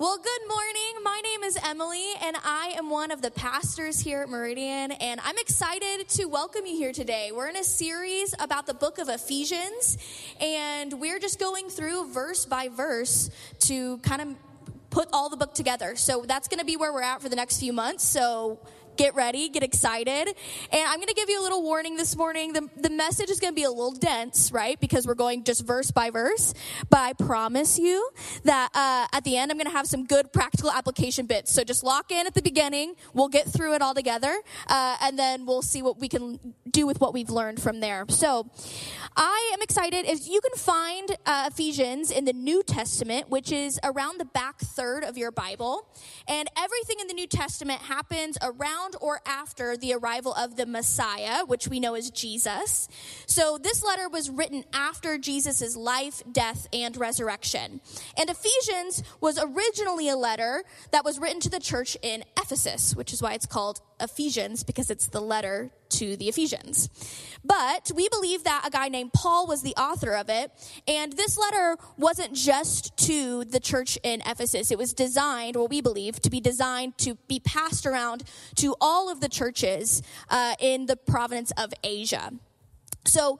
Well, good morning. My name is Emily, and I am one of the pastors here at Meridian, and I'm excited to welcome you here today. We're in a series about the book of Ephesians, and we're just going through verse by verse to kind of put all the book together. So that's going to be where we're at for the next few months, so get ready, get excited. And I'm going to give you a little warning this morning. The message is going to be a little dense, right? Because we're going just verse by verse. But I promise you that at the end, I'm going to have some good practical application bits. So just lock in at the beginning. We'll get through it all together. And then we'll see what we can do with what we've learned from there. So I am excited. If you can find Ephesians in the New Testament, which is around the back third of your Bible. And everything in the New Testament happens around or after the arrival of the Messiah, which we know as Jesus. So this letter was written after Jesus' life, death, and resurrection. And Ephesians was originally a letter that was written to the church in Ephesus, which is why it's called Ephesians, because it's the letter to the Ephesians. But we believe that a guy named Paul was the author of it, and this letter wasn't just to the church in Ephesus. It was designed, what we believe, to be designed to be passed around to all of the churches in the province of Asia. So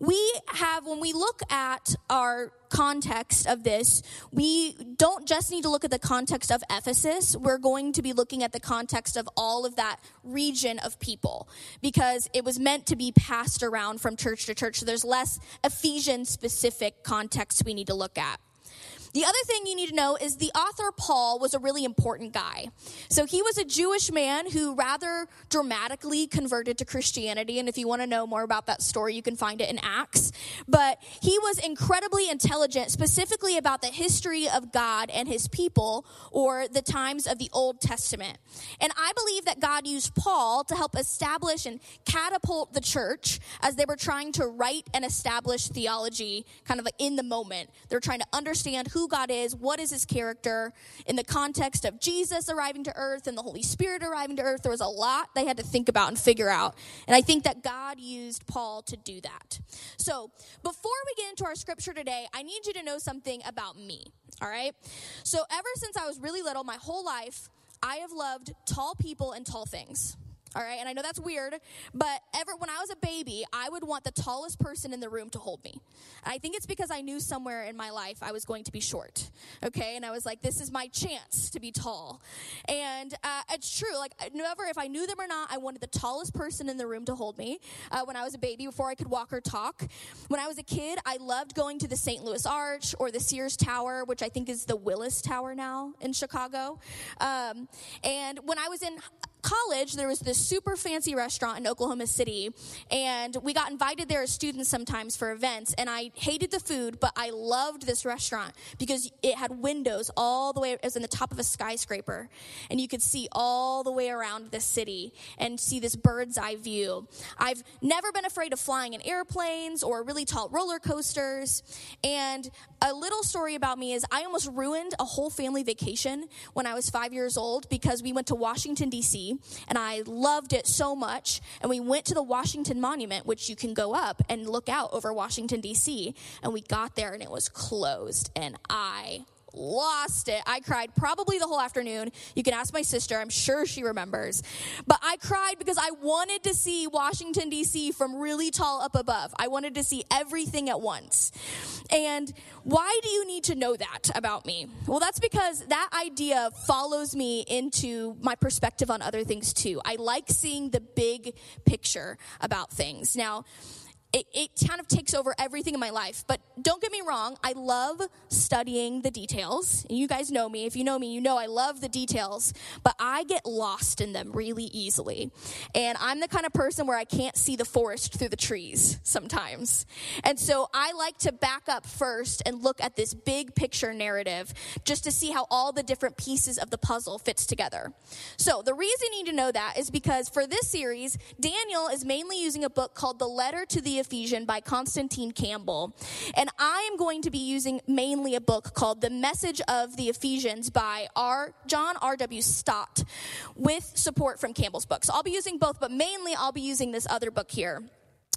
when we look at our context of this, we don't just need to look at the context of Ephesus. We're going to be looking at the context of all of that region of people, because it was meant to be passed around from church to church. So there's less Ephesian-specific context we need to look at. The other thing you need to know is the author Paul was a really important guy. So he was a Jewish man who rather dramatically converted to Christianity. And if you want to know more about that story, you can find it in Acts. But he was incredibly intelligent, specifically about the history of God and his people, or the times of the Old Testament. And I believe that God used Paul to help establish and catapult the church as they were trying to write and establish theology kind of like in the moment. They're trying to understand who God is, what is his character, in the context of Jesus arriving to earth and the Holy Spirit arriving to earth. There was a lot they had to think about and figure out. And I think that God used Paul to do that. So before we get into our scripture today, I need you to know something about me, all right? So ever since I was really little, my whole life, I have loved tall people and tall things. All right, and I know that's weird, but when I was a baby, I would want the tallest person in the room to hold me. And I think it's because I knew somewhere in my life I was going to be short, okay? And I was like, this is my chance to be tall. And it's true, like, if I knew them or not, I wanted the tallest person in the room to hold me when I was a baby before I could walk or talk. When I was a kid, I loved going to the St. Louis Arch or the Sears Tower, which I think is the Willis Tower now in Chicago. And when I was in college, there was this super fancy restaurant in Oklahoma City, and we got invited there as students sometimes for events, and I hated the food, but I loved this restaurant because it had windows all the way. It was in the top of a skyscraper, and you could see all the way around the city and see this bird's eye view. I've never been afraid of flying in airplanes or really tall roller coasters, and a little story about me is I almost ruined a whole family vacation when I was 5 years old because we went to Washington, D.C., and I loved it so much. And we went to the Washington Monument, which you can go up and look out over Washington, D.C., and we got there, and it was closed, and I lost it. I cried probably the whole afternoon. You can ask my sister. I'm sure she remembers. But I cried because I wanted to see Washington, D.C. from really tall up above. I wanted to see everything at once. And why do you need to know that about me? Well, that's because that idea follows me into my perspective on other things too. I like seeing the big picture about things. Now, it kind of takes over everything in my life. But don't get me wrong, I love studying the details. And you guys know me. If you know me, you know I love the details. But I get lost in them really easily. And I'm the kind of person where I can't see the forest through the trees sometimes. And so I like to back up first and look at this big picture narrative just to see how all the different pieces of the puzzle fits together. So the reason you need to know that is because for this series, Daniel is mainly using a book called The Letter to the Ephesians by Constantine Campbell. And I am going to be using mainly a book called The Message of the Ephesians by John R.W. Stott with support from Campbell's book. So I'll be using both, but mainly I'll be using this other book here.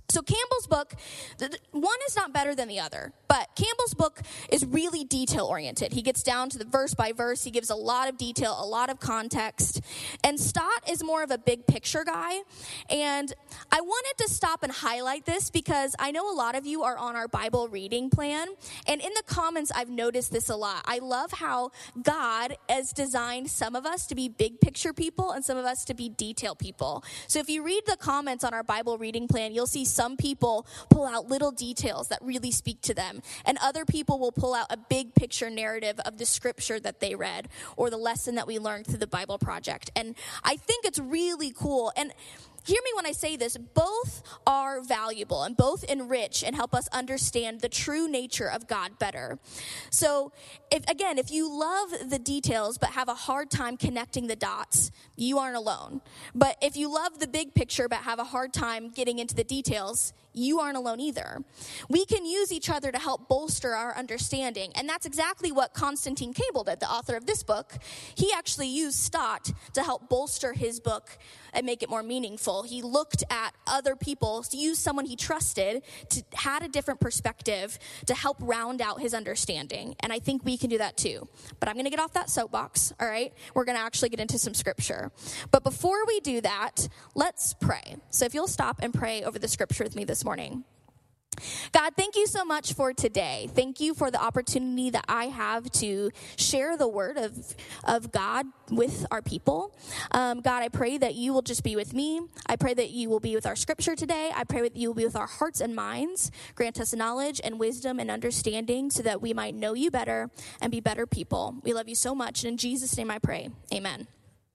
So Campbell's book, one is not better than the other, but Campbell's book is really detail-oriented. He gets down to the verse by verse. He gives a lot of detail, a lot of context. And Stott is more of a big picture guy. And I wanted to stop and highlight this because I know a lot of you are on our Bible reading plan. And in the comments, I've noticed this a lot. I love how God has designed some of us to be big picture people and some of us to be detail people. So if you read the comments on our Bible reading plan, you'll see some people pull out little details that really speak to them, and other people will pull out a big picture narrative of the scripture that they read or the lesson that we learned through the Bible Project. And I think it's really cool. And hear me when I say this, both are valuable and both enrich and help us understand the true nature of God better. So, if you love the details but have a hard time connecting the dots, you aren't alone. But if you love the big picture but have a hard time getting into the details, you aren't alone either. We can use each other to help bolster our understanding. And that's exactly what Constantine Cable did, the author of this book. He actually used Stott to help bolster his book and make it more meaningful. He looked at other people, used someone he trusted, had a different perspective to help round out his understanding. And I think we can do that too. But I'm going to get off that soapbox, all right? We're going to actually get into some scripture. But before we do that, let's pray. So if you'll stop and pray over the scripture with me this morning. God, thank you so much for today. Thank you for the opportunity that I have to share the word of God with our people. God, I pray that you will just be with me. I pray that you will be with our scripture today. I pray that you will be with our hearts and minds. Grant us knowledge and wisdom and understanding so that we might know you better and be better people. We love you so much. And in Jesus' name I pray. Amen.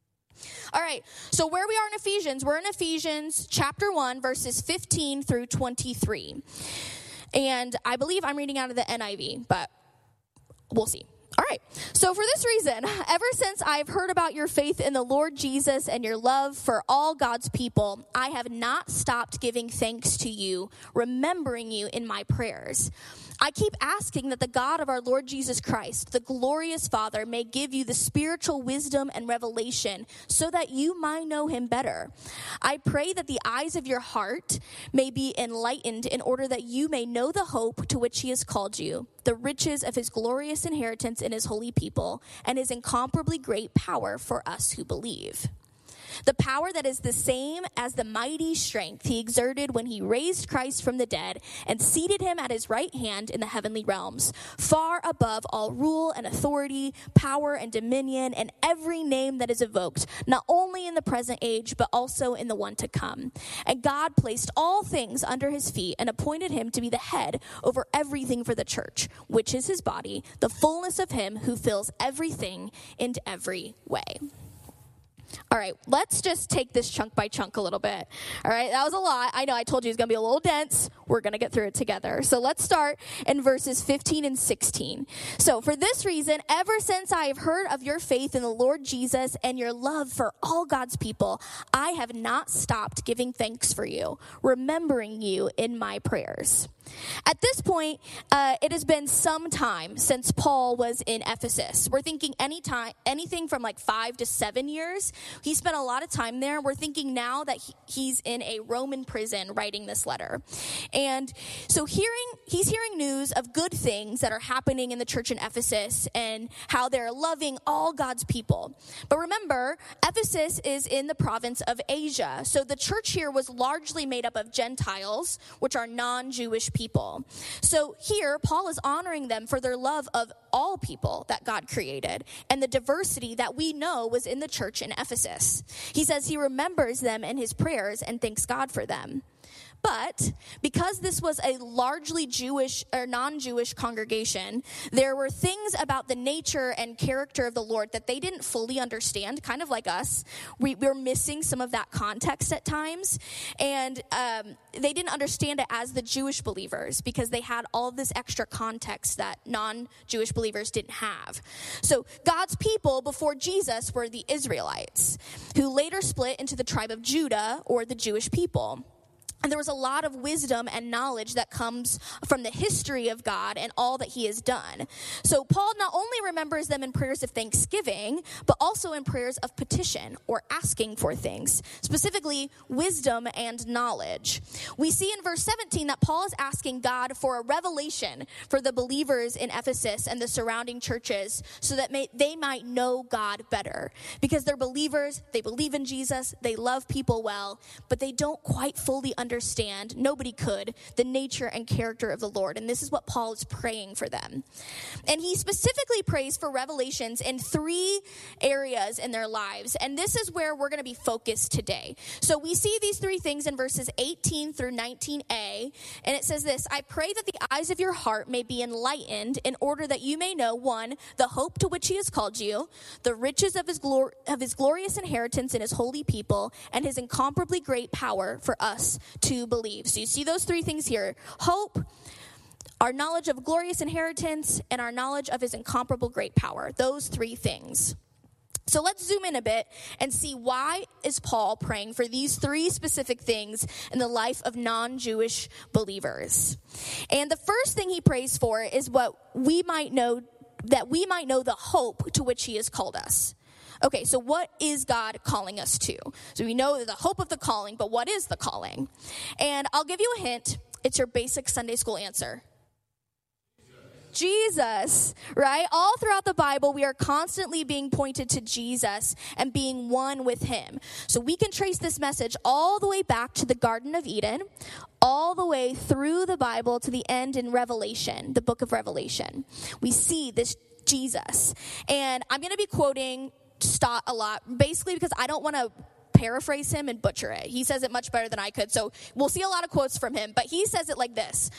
All right, so where we are in Ephesians, we're in Ephesians chapter 1, verses 15 through 23. And I believe I'm reading out of the NIV, but we'll see. All right, so for this reason, ever since I've heard about your faith in the Lord Jesus and your love for all God's people, I have not stopped giving thanks to you, remembering you in my prayers. I keep asking that the God of our Lord Jesus Christ, the glorious Father, may give you the spiritual wisdom and revelation so that you might know him better. I pray that the eyes of your heart may be enlightened in order that you may know the hope to which he has called you, the riches of his glorious inheritance in his holy people, and his incomparably great power for us who believe. The power that is the same as the mighty strength he exerted when he raised Christ from the dead and seated him at his right hand in the heavenly realms, far above all rule and authority, power and dominion, and every name that is evoked, not only in the present age, but also in the one to come. And God placed all things under his feet and appointed him to be the head over everything for the church, which is his body, the fullness of him who fills everything in every way. All right, let's just take this chunk by chunk a little bit. All right, that was a lot. I know I told you it's going to be a little dense. We're going to get through it together. So let's start in verses 15 and 16. So for this reason, ever since I have heard of your faith in the Lord Jesus and your love for all God's people, I have not stopped giving thanks for you, remembering you in my prayers. At this point, it has been some time since Paul was in Ephesus. We're thinking anything from like 5 to 7 years. He spent a lot of time there. We're thinking now that he's in a Roman prison writing this letter. And so he's hearing news of good things that are happening in the church in Ephesus and how they're loving all God's people. But remember, Ephesus is in the province of Asia. So the church here was largely made up of Gentiles, which are non-Jewish people. So here, Paul is honoring them for their love of all people that God created and the diversity that we know was in the church in Ephesus. He says he remembers them in his prayers and thanks God for them. But because this was a largely Jewish or non-Jewish congregation, there were things about the nature and character of the Lord that they didn't fully understand, kind of like us. We're missing some of that context at times. And they didn't understand it as the Jewish believers because they had all of this extra context that non-Jewish believers didn't have. So God's people before Jesus were the Israelites, who later split into the tribe of Judah or the Jewish people. And there was a lot of wisdom and knowledge that comes from the history of God and all that he has done. So Paul not only remembers them in prayers of thanksgiving, but also in prayers of petition or asking for things, specifically wisdom and knowledge. We see in verse 17 that Paul is asking God for a revelation for the believers in Ephesus and the surrounding churches so that they might know God better. Because they're believers, they believe in Jesus, they love people well, but they don't quite fully understand, nobody could, the nature and character of the Lord. And this is what Paul is praying for them. And he specifically prays for revelations in 3 areas in their lives. And this is where we're going to be focused today. So we see these 3 things in verses 18 through 19a. And it says this: I pray that the eyes of your heart may be enlightened in order that you may know, 1, the hope to which he has called you, the riches of his glorious inheritance in his holy people, and his incomparably great power for us to believe. So you see those 3 things here: hope, our knowledge of glorious inheritance, and our knowledge of his incomparable great power. Those 3 things. So let's zoom in a bit and see, why is Paul praying for these 3 specific things in the life of non-Jewish believers? And the first thing he prays for is that we might know the hope to which he has called us. Okay, so what is God calling us to? So we know the hope of the calling, but what is the calling? And I'll give you a hint. It's your basic Sunday school answer. Jesus, right? All throughout the Bible, we are constantly being pointed to Jesus and being one with him. So we can trace this message all the way back to the Garden of Eden, all the way through the Bible to the end in Revelation, the book of Revelation. We see this Jesus. And I'm going to be quoting Stott a lot, basically because I don't want to paraphrase him and butcher it. He says it much better than I could, so we'll see a lot of quotes from him, but he says it like this: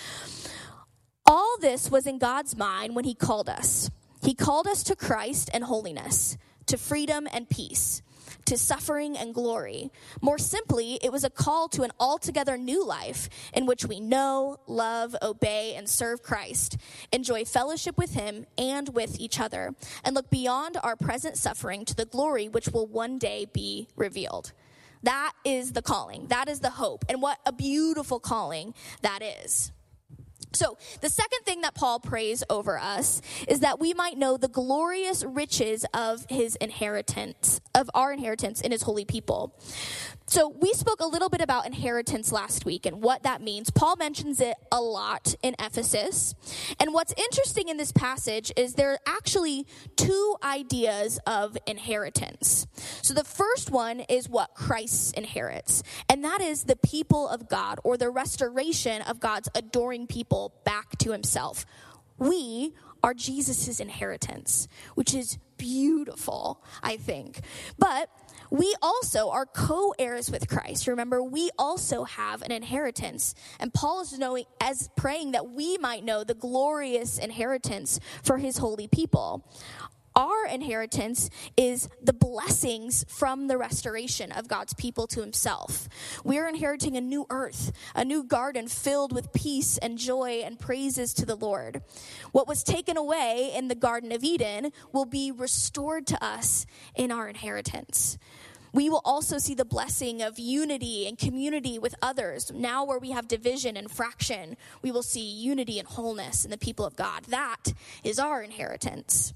all this was in God's mind when he called us. He called us to Christ and holiness, to freedom and peace, to suffering and glory. More simply, it was a call to an altogether new life in which we know, love, obey, and serve Christ, enjoy fellowship with him and with each other, and look beyond our present suffering to the glory which will one day be revealed. That is the calling. That is the hope. And what a beautiful calling that is. So the second thing that Paul prays over us is that we might know the glorious riches of his inheritance, of our inheritance in his holy people. So we spoke a little bit about inheritance last week and what that means. Paul mentions it a lot in Ephesus. And what's interesting in this passage is there are actually 2 ideas of inheritance. So the first one is what Christ inherits, and that is the people of God, or the restoration of God's adoring people back to himself. We are Jesus's inheritance, which is beautiful, I think. But we also are co-heirs with Christ. Remember, we also have an inheritance. And Paul is praying that we might know the glorious inheritance for his holy people. Our inheritance is the blessings from the restoration of God's people to himself. We are inheriting a new earth, a new garden filled with peace and joy and praises to the Lord. What was taken away in the Garden of Eden will be restored to us in our inheritance. We will also see the blessing of unity and community with others. Now where we have division and fraction, we will see unity and wholeness in the people of God. That is our inheritance.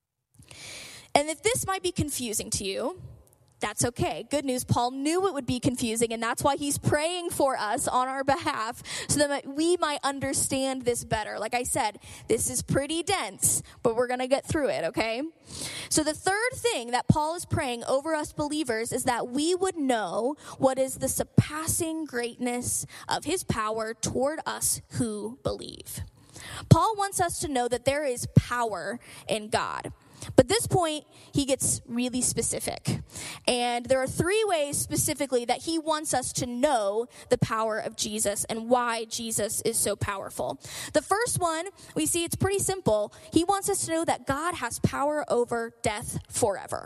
And if this might be confusing to you, that's okay. Good news, Paul knew it would be confusing, and that's why he's praying for us on our behalf so that we might understand this better. Like I said, this is pretty dense, but we're going to get through it, okay? So the third thing that Paul is praying over us believers is that we would know what is the surpassing greatness of his power toward us who believe. Paul wants us to know that there is power in God. But at this point, he gets really specific. And there are 3 ways specifically that he wants us to know the power of Jesus and why Jesus is so powerful. The first one, we see it's pretty simple. He wants us to know that God has power over death forever.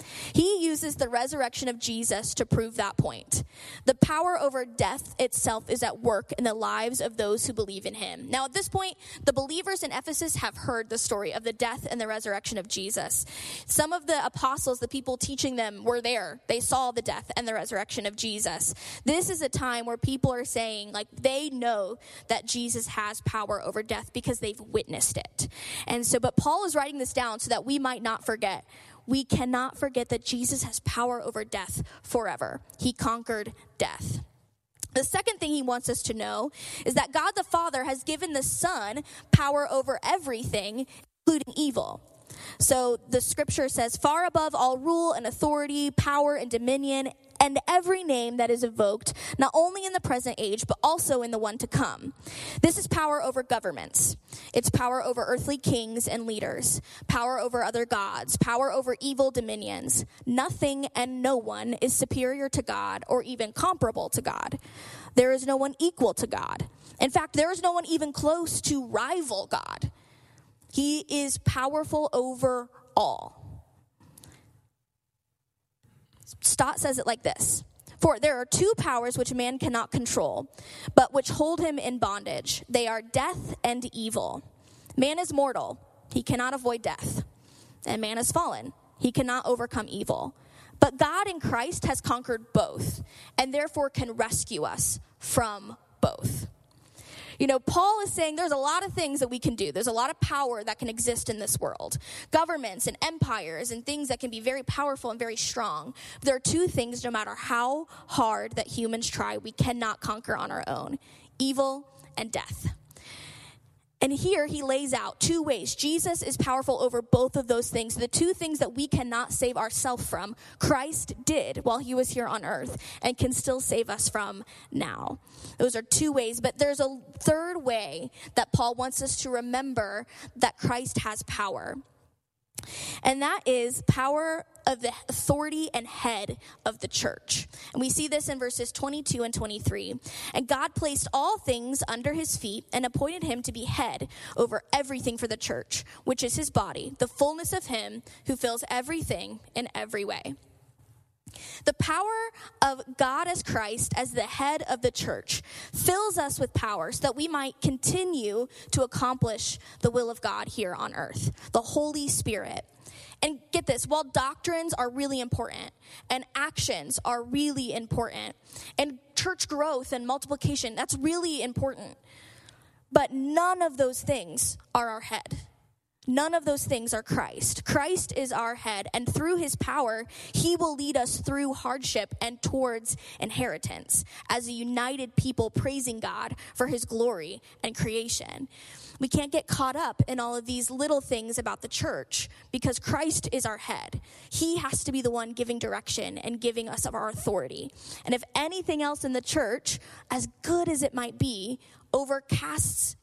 He uses the resurrection of Jesus to prove that point. The power over death itself is at work in the lives of those who believe in him. Now, at this point, the believers in Ephesus have heard the story of the death and the resurrection of Jesus. Some of the apostles, the people teaching them, were there. They saw the death and the resurrection of Jesus. This is a time where people are saying, like, they know that Jesus has power over death because they've witnessed it. And so, but Paul is writing this down so that we might not forget. We cannot forget that Jesus has power over death forever. He conquered death. The second thing he wants us to know is that God the Father has given the Son power over everything, including evil. So the scripture says, far above all rule and authority, power and dominion, and every name that is evoked, not only in the present age, but also in the one to come. This is power over governments. It's power over earthly kings and leaders, power over other gods, power over evil dominions. Nothing and no one is superior to God or even comparable to God. There is no one equal to God. In fact, there is no one even close to rival God. He is powerful over all. Stott says it like this. For there are two powers which man cannot control, but which hold him in bondage. They are death and evil. Man is mortal. He cannot avoid death. And man is fallen. He cannot overcome evil. But God in Christ has conquered both, and therefore can rescue us from both. You know, Paul is saying there's a lot of things that we can do. There's a lot of power that can exist in this world. Governments and empires and things that can be very powerful and very strong. But there are two things, no matter how hard that humans try, we cannot conquer on our own. Evil and death. And here he lays out two ways. Jesus is powerful over both of those things. The two things that we cannot save ourselves from, Christ did while he was here on earth and can still save us from now. Those are two ways, but there's a third way that Paul wants us to remember that Christ has power. And that is power of the authority and head of the church. And we see this in verses 22 and 23. And God placed all things under his feet and appointed him to be head over everything for the church, which is his body, the fullness of him who fills everything in every way. The power of God as Christ as the head of the church fills us with power so that we might continue to accomplish the will of God here on earth, the Holy Spirit. And get this, while doctrines are really important and actions are really important and church growth and multiplication, that's really important. But none of those things are our head. None of those things are Christ. Christ is our head, and through his power, he will lead us through hardship and towards inheritance as a united people praising God for his glory and creation. We can't get caught up in all of these little things about the church because Christ is our head. He has to be the one giving direction and giving us of our authority. And if anything else in the church, as good as it might be, overcasts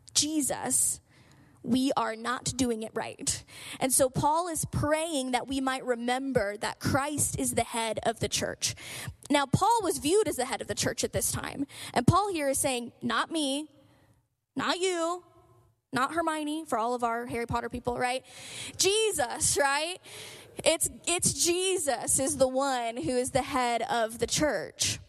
Jesus, we are not doing it right. And so Paul is praying that we might remember that Christ is the head of the church. Now, Paul was viewed as the head of the church at this time. And Paul here is saying, not me, not you, not Hermione, for all of our Harry Potter people, right? Jesus, right? It's Jesus is the one who is the head of the church.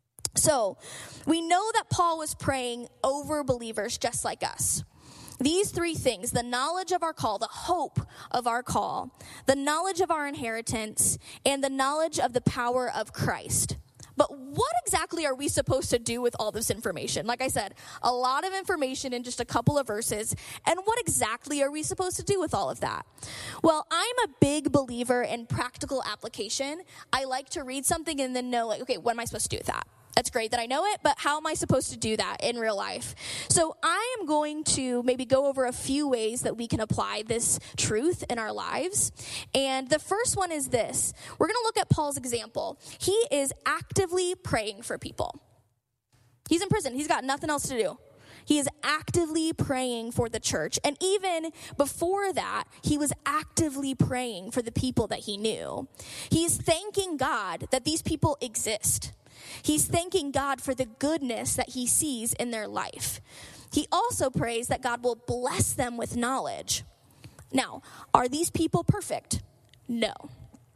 So we know that Paul was praying over believers just like us. These three things, the knowledge of our call, the hope of our call, the knowledge of our inheritance, and the knowledge of the power of Christ. But what exactly are we supposed to do with all this information? Like I said, a lot of information in just a couple of verses. And what exactly are we supposed to do with all of that? Well, I'm a big believer in practical application. I like to read something and then know, like, okay, what am I supposed to do with that? That's great that I know it, but how am I supposed to do that in real life? So I am going to maybe go over a few ways that we can apply this truth in our lives. And the first one is this. We're going to look at Paul's example. He is actively praying for people. He's in prison. He's got nothing else to do. He is actively praying for the church. And even before that, he was actively praying for the people that he knew. He's thanking God that these people exist. He's thanking God for the goodness that he sees in their life. He also prays that God will bless them with knowledge. Now, are these people perfect? No.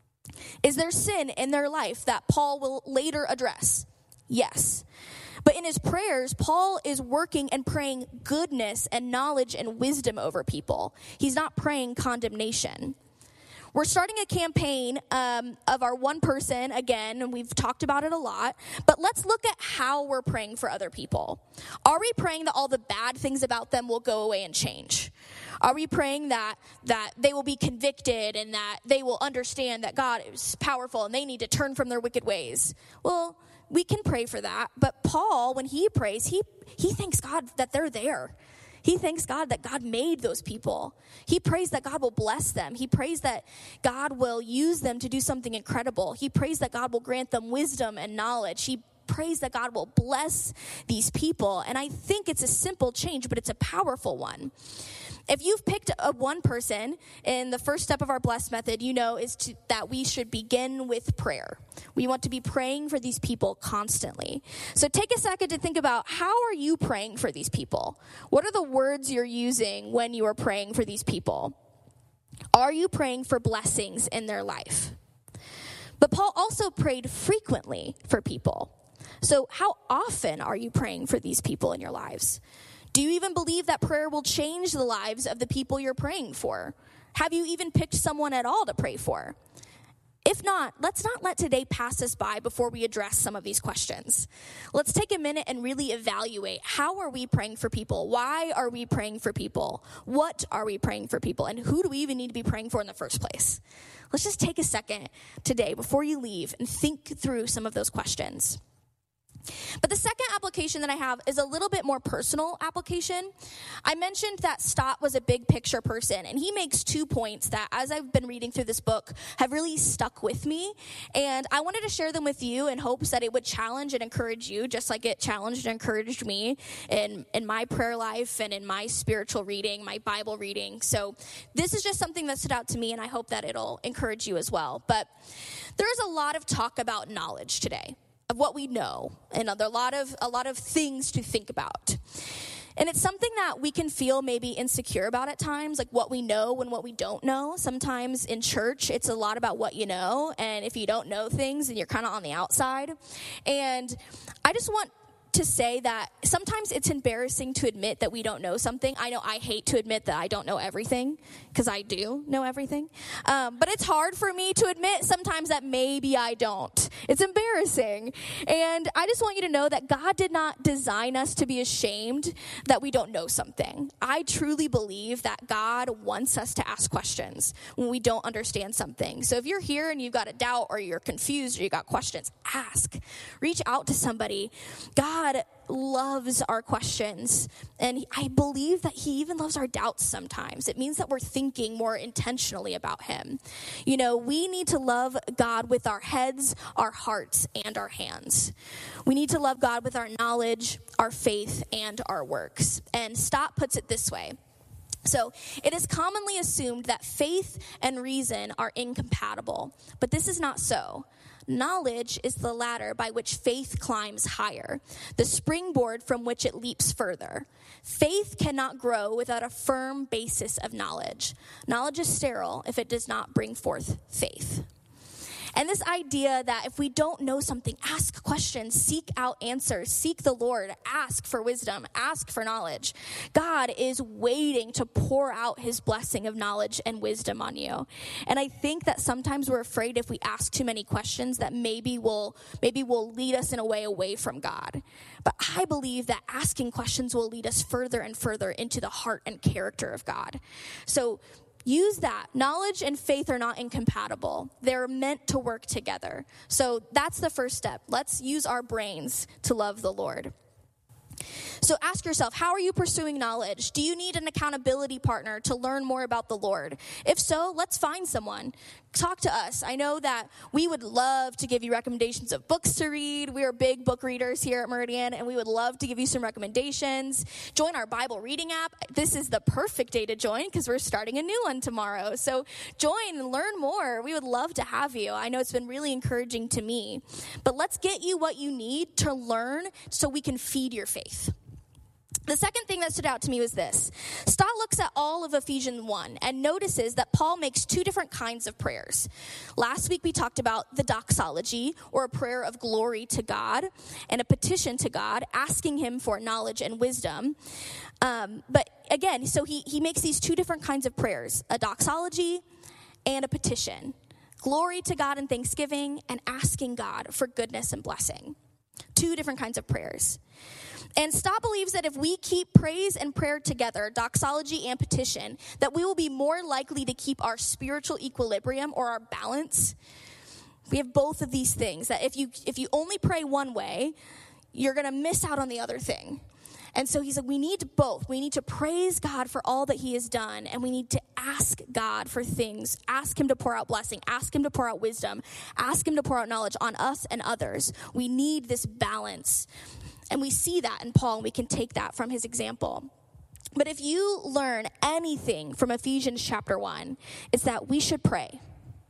Is there sin in their life that Paul will later address? Yes. But in his prayers, Paul is working and praying goodness and knowledge and wisdom over people. He's not praying condemnation. We're starting a campaign of our one person again, and we've talked about it a lot. But let's look at how we're praying for other people. Are we praying that all the bad things about them will go away and change? Are we praying that they will be convicted and that they will understand that God is powerful and they need to turn from their wicked ways? Well, we can pray for that. But Paul, when he prays, he thanks God that they're there. He thanks God that God made those people. He prays that God will bless them. He prays that God will use them to do something incredible. He prays that God will grant them wisdom and knowledge. He prays that God will bless these people. And I think it's a simple change, but it's a powerful one. If you've picked one person in the first step of our blessed method, you know that we should begin with prayer. We want to be praying for these people constantly. So take a second to think about, how are you praying for these people? What are the words you're using when you are praying for these people? Are you praying for blessings in their life? But Paul also prayed frequently for people. So how often are you praying for these people in your lives? Do you even believe that prayer will change the lives of the people you're praying for? Have you even picked someone at all to pray for? If not, let's not let today pass us by before we address some of these questions. Let's take a minute and really evaluate, how are we praying for people? Why are we praying for people? What are we praying for people? And who do we even need to be praying for in the first place? Let's just take a second today before you leave and think through some of those questions. But the second application that I have is a little bit more personal application. I mentioned that Stott was a big picture person, and he makes 2 points that, as I've been reading through this book, have really stuck with me. And I wanted to share them with you in hopes that it would challenge and encourage you, just like it challenged and encouraged me in my prayer life and in my spiritual reading, my Bible reading. So this is just something that stood out to me, and I hope that it'll encourage you as well. But there's a lot of talk about knowledge today, of what we know, and a lot of things to think about. And it's something that we can feel maybe insecure about at times, like what we know and what we don't know. Sometimes in church, it's a lot about what you know, and if you don't know things, then you're kind of on the outside. And I just want to say that sometimes it's embarrassing to admit that we don't know something. I know I hate to admit that I don't know everything, because I do know everything. But it's hard for me to admit sometimes that maybe I don't. It's embarrassing. And I just want you to know that God did not design us to be ashamed that we don't know something. I truly believe that God wants us to ask questions when we don't understand something. So if you're here and you've got a doubt or you're confused or you got questions, ask. Reach out to somebody. God loves our questions, and I believe that he even loves our doubts sometimes. It means that we're thinking more intentionally about him. You know, we need to love God with our heads, our hearts, and our hands. We need to love God with our knowledge, our faith, and our works. And Stott puts it this way. So, it is commonly assumed that faith and reason are incompatible, but this is not so. Knowledge is the ladder by which faith climbs higher, the springboard from which it leaps further. Faith cannot grow without a firm basis of knowledge. Knowledge is sterile if it does not bring forth faith. And this idea that if we don't know something, ask questions, seek out answers, seek the Lord, ask for wisdom, ask for knowledge. God is waiting to pour out his blessing of knowledge and wisdom on you. And I think that sometimes we're afraid if we ask too many questions that maybe will lead us in a way away from God. But I believe that asking questions will lead us further and further into the heart and character of God. So use that. Knowledge and faith are not incompatible. They're meant to work together. So that's the first step. Let's use our brains to love the Lord. So ask yourself, how are you pursuing knowledge? Do you need an accountability partner to learn more about the Lord? If so, let's find someone. Talk to us. I know that we would love to give you recommendations of books to read. We are big book readers here at Meridian, and we would love to give you some recommendations. Join our Bible reading app. This is the perfect day to join because we're starting a new one tomorrow. So join and learn more. We would love to have you. I know it's been really encouraging to me. But let's get you what you need to learn so we can feed your faith. The second thing that stood out to me was this. Stott looks at all of Ephesians 1 and notices that Paul makes two different kinds of prayers. Last week we talked about the doxology, or a prayer of glory to God, and a petition to God, asking him for knowledge and wisdom. But again, so he makes these two different kinds of prayers, a doxology and a petition. Glory to God and thanksgiving, and asking God for goodness and blessing. Two different kinds of prayers. And Stott believes that if we keep praise and prayer together, doxology and petition, that we will be more likely to keep our spiritual equilibrium, or our balance. We have both of these things, that if you only pray one way, you're going to miss out on the other thing. And so he said, we need both. We need to praise God for all that he has done, and we need to ask God for things. Ask him to pour out blessing. Ask him to pour out wisdom. Ask him to pour out knowledge on us and others. We need this balance. And we see that in Paul, and we can take that from his example. But if you learn anything from Ephesians chapter 1, it's that we should pray.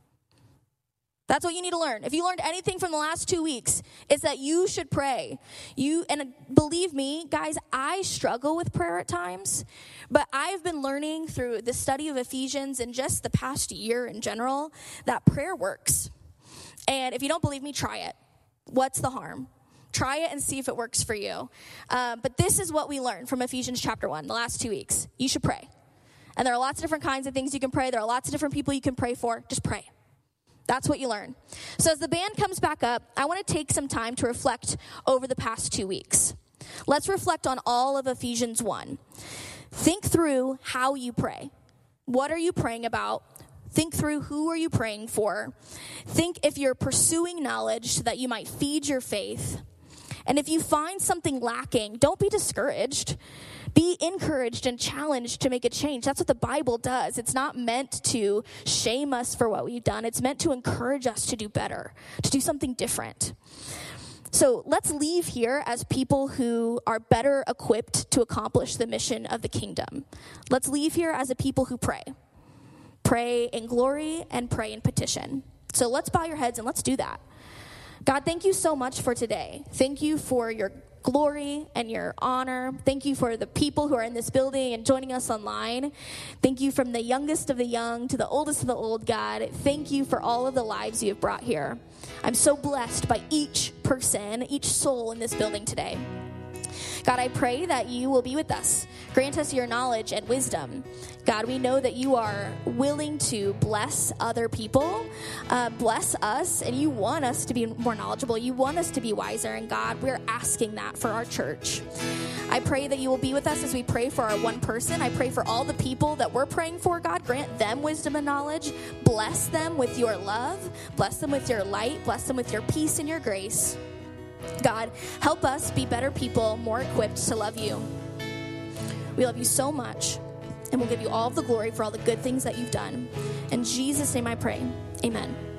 That's what you need to learn. If you learned anything from the last 2 weeks, it's that you should pray. And believe me, guys, I struggle with prayer at times, but I've been learning through the study of Ephesians and just the past year in general that prayer works. And if you don't believe me, try it. What's the harm? Try it and see if it works for you. But this is what we learned from Ephesians chapter 1, the last 2 weeks. You should pray. And there are lots of different kinds of things you can pray. There are lots of different people you can pray for. Just pray. That's what you learn. So as the band comes back up, I want to take some time to reflect over the past 2 weeks. Let's reflect on all of Ephesians 1. Think through how you pray. What are you praying about? Think through who are you praying for. Think if you're pursuing knowledge so that you might feed your faith. And if you find something lacking, don't be discouraged. Be encouraged and challenged to make a change. That's what the Bible does. It's not meant to shame us for what we've done. It's meant to encourage us to do better, to do something different. So let's leave here as people who are better equipped to accomplish the mission of the kingdom. Let's leave here as a people who pray. Pray in glory and pray in petition. So let's bow your heads and let's do that. God, thank you so much for today. Thank you for your glory and your honor. Thank you for the people who are in this building and joining us online. Thank you from the youngest of the young to the oldest of the old, God. Thank you for all of the lives you have brought here. I'm so blessed by each person, each soul in this building today. God, I pray that you will be with us. Grant us your knowledge and wisdom. God, we know that you are willing to bless other people, bless us, and you want us to be more knowledgeable. You want us to be wiser, and God, we're asking that for our church. I pray that you will be with us as we pray for our one person. I pray for all the people that we're praying for, God. Grant them wisdom and knowledge. Bless them with your love. Bless them with your light. Bless them with your peace and your grace. God, help us be better people, more equipped to love you. We love you so much, and we'll give you all of the glory for all the good things that you've done. In Jesus' name I pray, amen.